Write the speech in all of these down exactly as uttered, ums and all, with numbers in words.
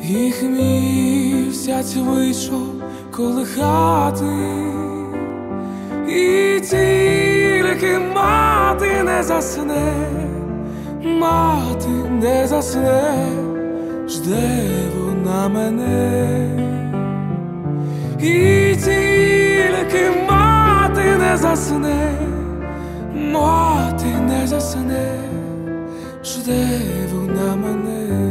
Їх місяць вийшов колихати, і тільки мати не засне, мати не засне, жде вона мене. І тільки мати не засне, мати не засне, жде вона мене.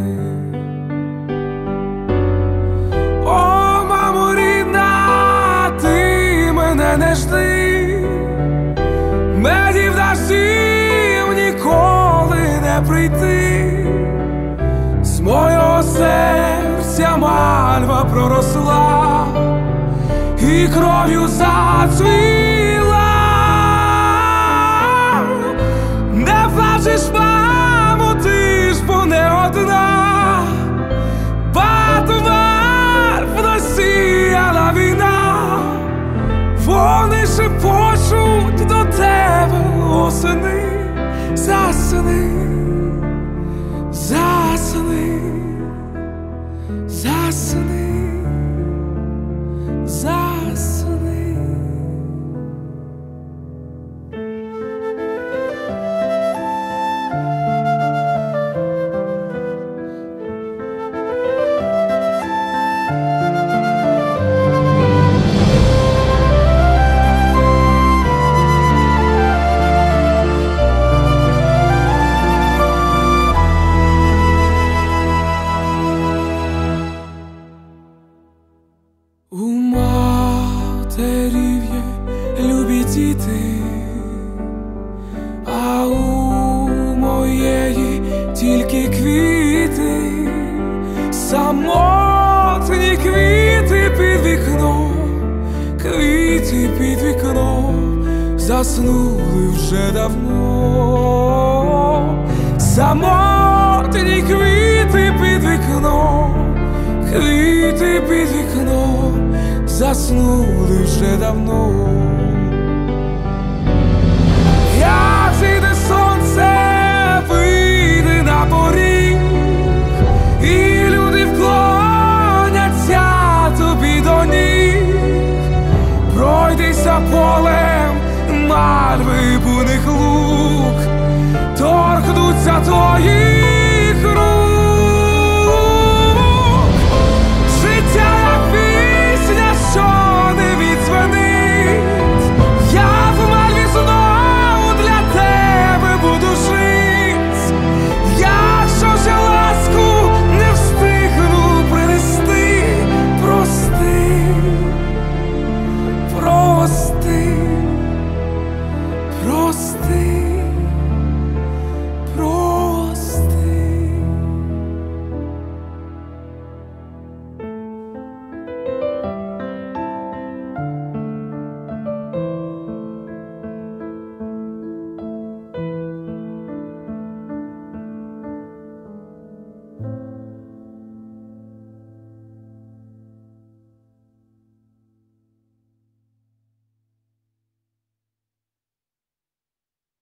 О, мамо рідна, ти мене не жди, медів дощів ніколи не прийти. З мого серця мальва проросла і кров'ю зацвіла. Не плачеш, мамо, ти ж бо не одна, Батвар розсіяла війна. Вони шепочуть до тебе осени, засни, засни, засни, засни. У матерів є любі діти, а у моєї тільки квіти, самотні квіти під вікном, квіти під вікном, заснули вже давно. Самотні квіти під вікном, квіти під вікном, заснули вже давно. Як зійде сонце, вийде на поріг, і люди вклоняться тобі до ніг. Пройдися полем мальви буйних луг, торкнуться твої